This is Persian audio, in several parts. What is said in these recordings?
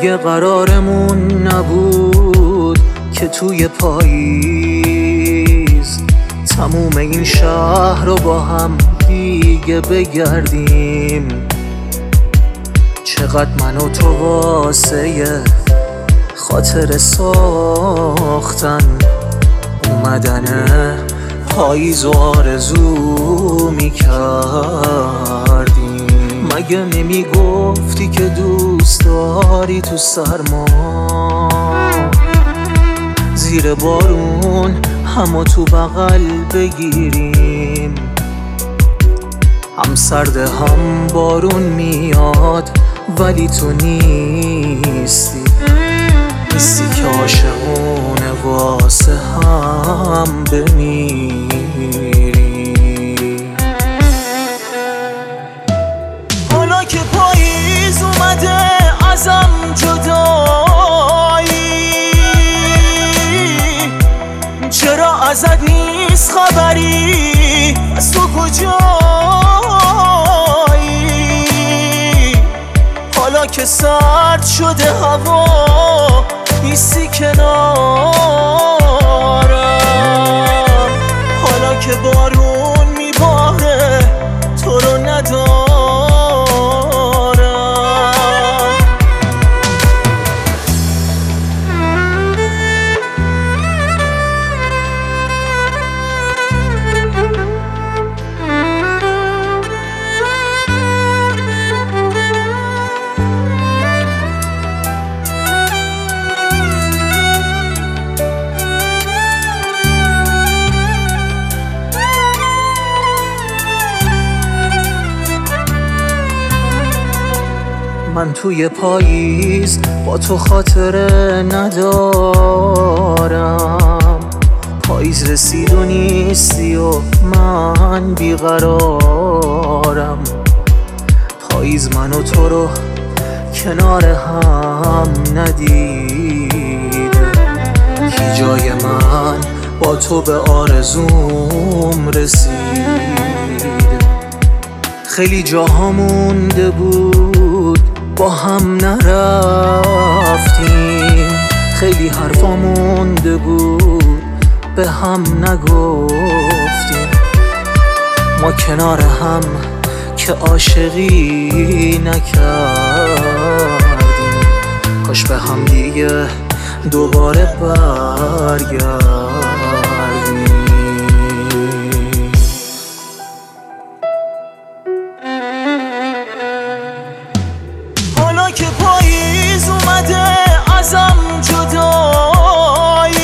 مگه قرارمون نبود که توی پاییز تموم این شهر رو با هم دیگه بگردیم؟ چقدر من و تو واسه خاطر ساختن اومدن پاییز و آرزو میکردیم. مگه نمیگفتی که دوست داری تو سرما زیر بارون همو تو بغل بگیریم؟ هم سرده هم بارون میاد ولی تو نیستی که عاشقونه واسه هم بمیری. حالا که پاییز اومده ازم جدایی، چرا ازت نیست خبری؟ از تو کجایی؟ حالا که سرد شده هوا نیستی کنارم، حالا که بارون میباره تو رو ندارم. من توی پاییز با تو خاطره ندارم، پاییز رسید و نیستی و من بیقرارم. پاییز من و تو رو کنار هم ندیده، کی جای من با تو به آرزوم رسید. خیلی جاها مونده بود با هم نرفتیم، خیلی حرفا مونده بود به هم نگفتیم. ما کنار هم که عاشقی نکردیم، کاش به هم دیگه دوباره برگردیم. حالا که پاییز اومده ازم جدایی،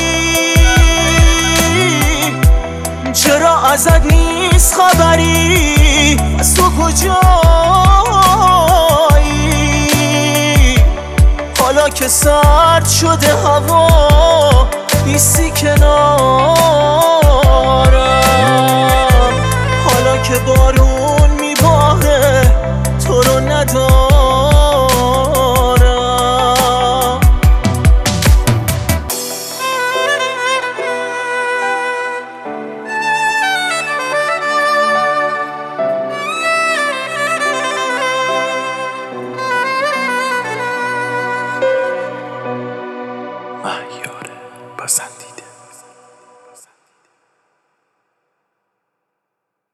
چرا ازت نیست خبری؟ از تو کجایی؟ حالا که سرد شده هوا نیستی کنار